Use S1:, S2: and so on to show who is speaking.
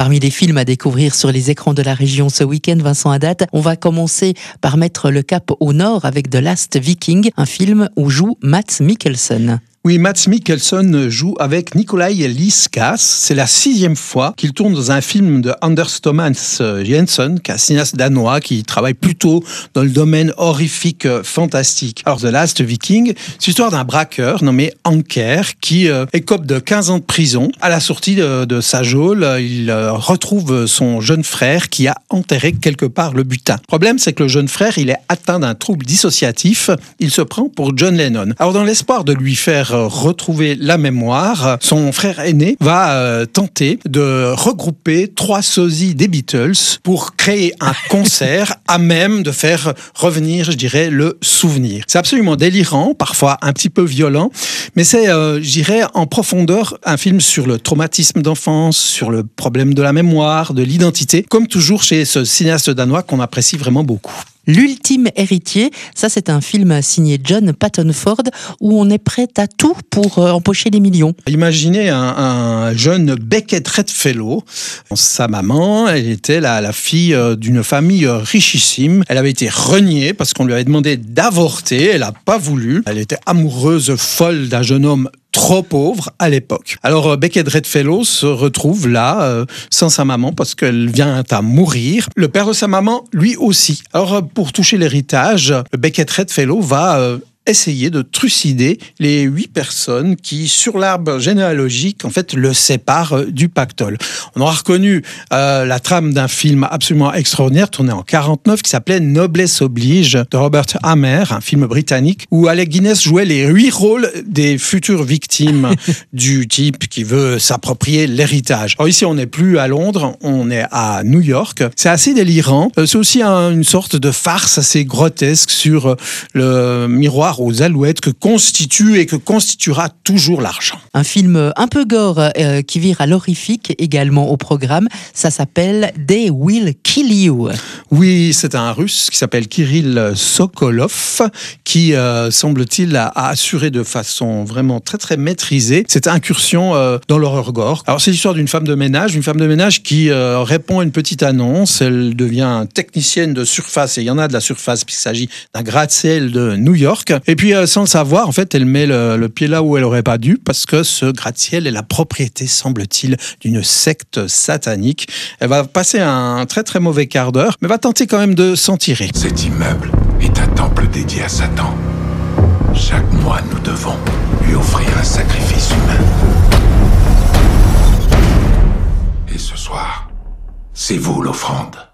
S1: Parmi les films à découvrir sur les écrans de la région ce week-end, Vincent Haddad, on va commencer par mettre le cap au nord avec The Last Viking, un film où joue Mads Mikkelsen.
S2: Oui, Mads Mikkelsen joue avec Nikolaj Lie-Skås. C'est la 6e fois qu'il tourne dans un film de Anders Thomas Jensen, qui est un cinéaste danois qui travaille plutôt dans le domaine horrifique fantastique. Alors, The Last Viking, c'est l'histoire d'un braqueur nommé Anker qui écope de 15 ans de prison. À la sortie de sa geôle, il retrouve son jeune frère qui a enterré quelque part le butin. Le problème, c'est que le jeune frère, il est atteint d'un trouble dissociatif. Il se prend pour John Lennon. Alors, dans l'espoir de lui faire retrouver la mémoire, son frère aîné va tenter de regrouper 3 sosies des Beatles pour créer un concert à même de faire revenir, je dirais, le souvenir. C'est absolument délirant, parfois un petit peu violent, mais c'est, je dirais, en profondeur un film sur le traumatisme d'enfance, sur le problème de la mémoire, de l'identité, comme toujours chez ce cinéaste danois qu'on apprécie vraiment beaucoup.
S1: L'ultime héritier, ça c'est un film signé John Patton Ford où on est prêt à tout pour empocher des millions.
S2: Imaginez un jeune Beckett Redfellow. Sa maman, elle était la fille d'une famille richissime. Elle avait été reniée parce qu'on lui avait demandé d'avorter. Elle n'a pas voulu. Elle était amoureuse folle d'un jeune homme trop pauvre à l'époque. Alors Beckett Redfellow se retrouve là sans sa maman parce qu'elle vient à mourir. Le père de sa maman, lui aussi. Alors pour toucher l'héritage, Beckett Redfellow va essayer de trucider les 8 personnes qui, sur l'arbre généalogique, en fait, le séparent du pactole. On aura reconnu la trame d'un film absolument extraordinaire, tourné en 1949, qui s'appelait Noblesse oblige, de Robert Hammer, un film britannique, où Alec Guinness jouait les 8 rôles des futures victimes du type qui veut s'approprier l'héritage. Alors ici, on n'est plus à Londres, on est à New York. C'est assez délirant. C'est aussi une sorte de farce assez grotesque sur le miroir aux alouettes que constitue et que constituera toujours l'argent.
S1: Un film un peu gore qui vire à l'horrifique également au programme. Ça s'appelle They Will Kill You.
S2: Oui, c'est un Russe qui s'appelle Kirill Sokolov qui, semble-t-il, a assuré de façon vraiment très très maîtrisée cette incursion dans l'horreur gore. Alors c'est l'histoire d'une femme de ménage qui répond à une petite annonce. Elle devient technicienne de surface et il y en a de la surface puisqu'il s'agit d'un gratte-ciel de New York. Et puis, sans le savoir, en fait, elle met le pied là où elle n'aurait pas dû parce que ce gratte-ciel est la propriété, semble-t-il, d'une secte satanique. Elle va passer un très très mauvais quart d'heure, mais va tenter quand même de s'en tirer.
S3: Cet immeuble est un temple dédié à Satan. Chaque mois, nous devons lui offrir un sacrifice humain. Et ce soir, c'est vous l'offrande.